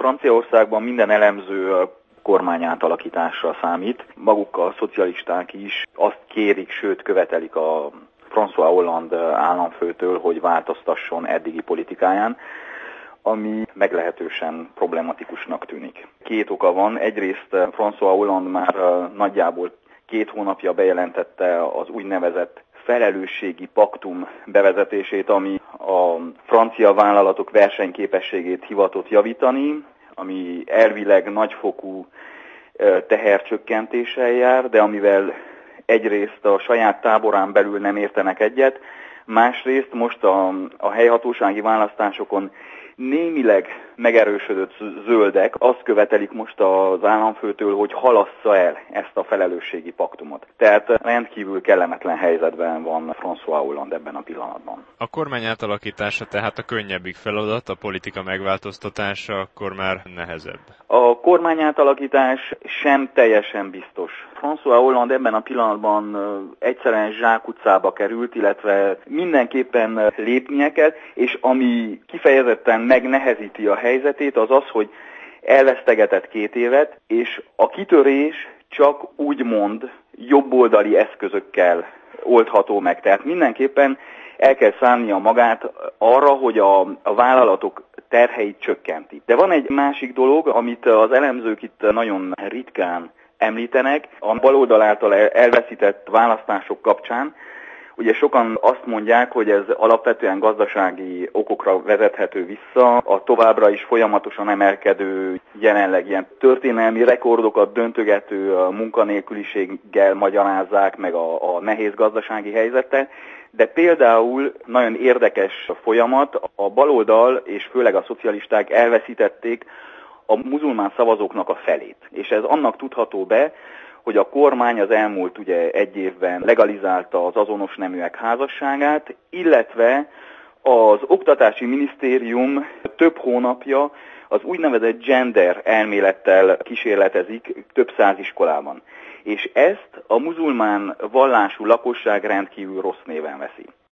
Franciaországban minden elemző kormányátalakításra számít. Maguk a szocialisták is azt kérik, sőt követelik a François Hollande államfőtől, hogy változtasson eddigi politikáján, ami meglehetősen problematikusnak tűnik. Két oka van. Egyrészt François Hollande már nagyjából 2 hónapja bejelentette az úgynevezett felelősségi paktum bevezetését, ami a francia vállalatok versenyképességét hivatott javítani, ami elvileg nagyfokú tehercsökkentéssel jár, de amivel egyrészt a saját táborán belül nem értenek egyet, másrészt most a helyhatósági választásokon némileg megerősödött zöldek azt követelik most az államfőtől, hogy halassza el ezt a felelősségi paktumot. Tehát rendkívül kellemetlen helyzetben van François Hollande ebben a pillanatban. A kormány átalakítása tehát a könnyebbik feladat, a politika megváltoztatása akkor már nehezebb. A kormány átalakítás sem teljesen biztos. François Hollande ebben a pillanatban egyszerűen zsákutcába került, illetve mindenképpen lépnie kell, és ami kifejezetten megnehezíti a helyzetét, az az, hogy elvesztegetett 2 évet, és a kitörés csak úgymond jobboldali eszközökkel oldható meg. Tehát mindenképpen el kell szánnia magát arra, hogy a vállalatok terheit csökkenti. De van egy másik dolog, amit az elemzők itt nagyon ritkán említenek, a baloldal által elveszített választások kapcsán. Ugye sokan azt mondják, hogy ez alapvetően gazdasági okokra vezethető vissza, a továbbra is folyamatosan emelkedő, jelenleg ilyen történelmi rekordokat döntögető munkanélküliséggel magyarázzák, meg a nehéz gazdasági helyzettel, de például nagyon érdekes folyamat, a baloldal és főleg a szocialisták elveszítették a muzulmán szavazóknak a felét. És ez annak tudható be, hogy a kormány az elmúlt 1 évben legalizálta az azonos neműek házasságát, illetve az Oktatási Minisztérium több hónapja az úgynevezett gender elmélettel kísérletezik több 100 iskolában. És ezt a muzulmán vallású lakosság rendkívül rossz néven veszi.